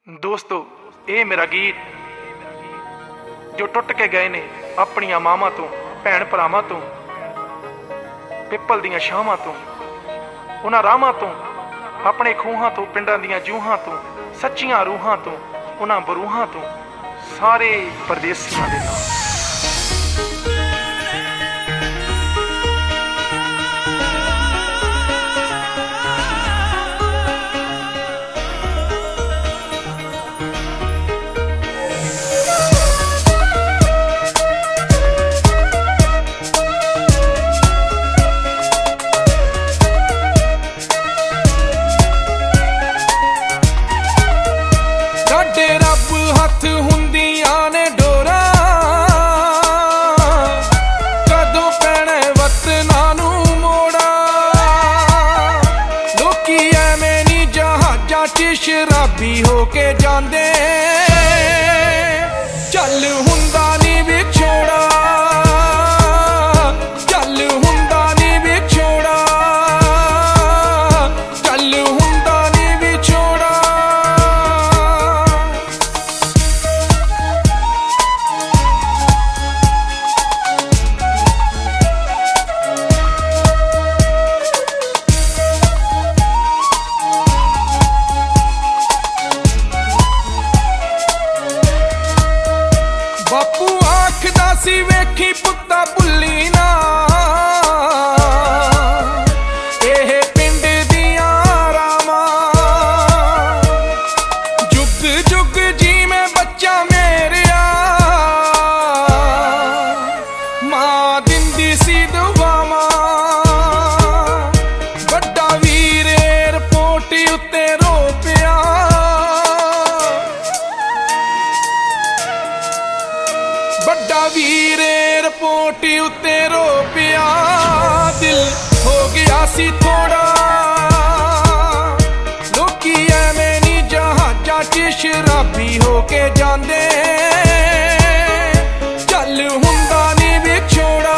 दोस्तों ये मेरा गीत जो टुट के गए ने अपनिया मावां तो भैन भरावां तो पिपल दियां छावां तो उन्हां राहां तो अपने खूहां तो पिंडां दियां जूहां तो सच्चियां रूहां तो उन्हां बरूहां तो सारे परदेसियां दे नाम। शराबी होके जांदे चल हुंदा नी विछोड़ा, चल हुंदा नी विछोड़ा, चल हुंदा नी विछोड़ा। बापू आखदा सी वेखी पुत्ता भुल्ली ना एह पिंड दियां रावां, जुग जुग जी में बच्चा मेरिया मां दिंदी सी दुआवां। बड़ा वीर एयरपोर्ट उत्ते रो पिया, बड़ा वीर एयरपोर्ट उत्ते रो पिया, दिल हो गया सी थोड़ा। लोकी एवें नी जहाजां च शराबी होके जांदे चल हुंदा नी विछोड़ा,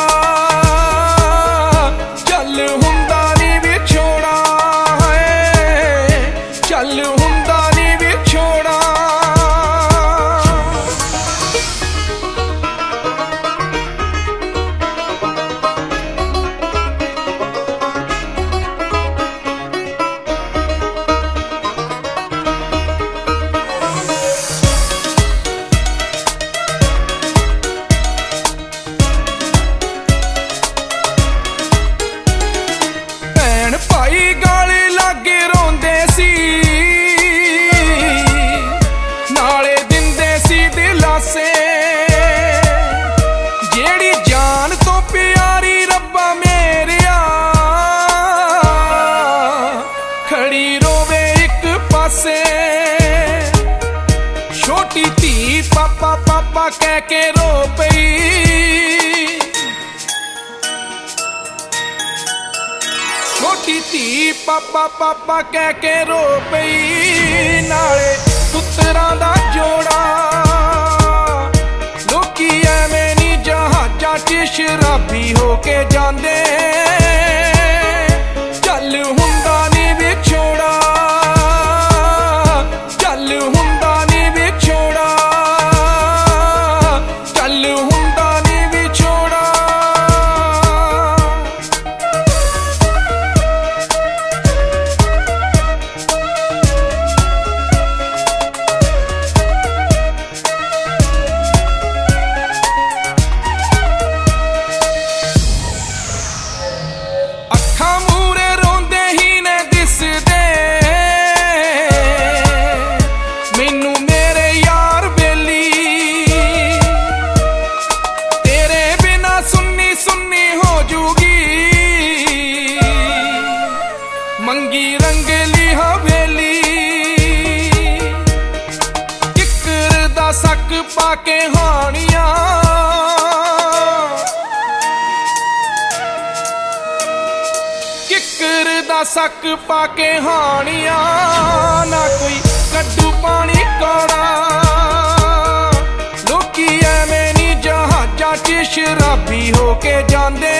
चल हुंदा नी विछोड़ा, चल हुंदा नी विछोड़ा। भाई गाले लागे रोंदे सी नाले दिंदे सी दिलासे, जेड़ी जान तो प्यारी रब्बा मेरिया खड़ी रोवे एक पासे। छोटी धी पापा पापा कह के रो पई, छोटी धी पापा पापा कह के रो पई, नाले पुत्तरां दा जोड़ा। लोकी एवें नी जहाजां च शराबी होके जांदे चल हुंदा नी विछोड़ा, चल हुंदा नी विछोड़ा, चल हुंदा नी विछोड़ा। अखां मूरे रोंदे ही ने दिसदे मैनू मेरे यार बेली, तेरे बिना सुन्नी सुन्नी हो जूगी मंगी रंगली हवेली। किकर दा सक पाके हानियां, किकर दा सक पाके हानियां, ना कोई कड्डू पानी कौड़ा। लोकी एवें नी जहाजां च शराबी होके जांदे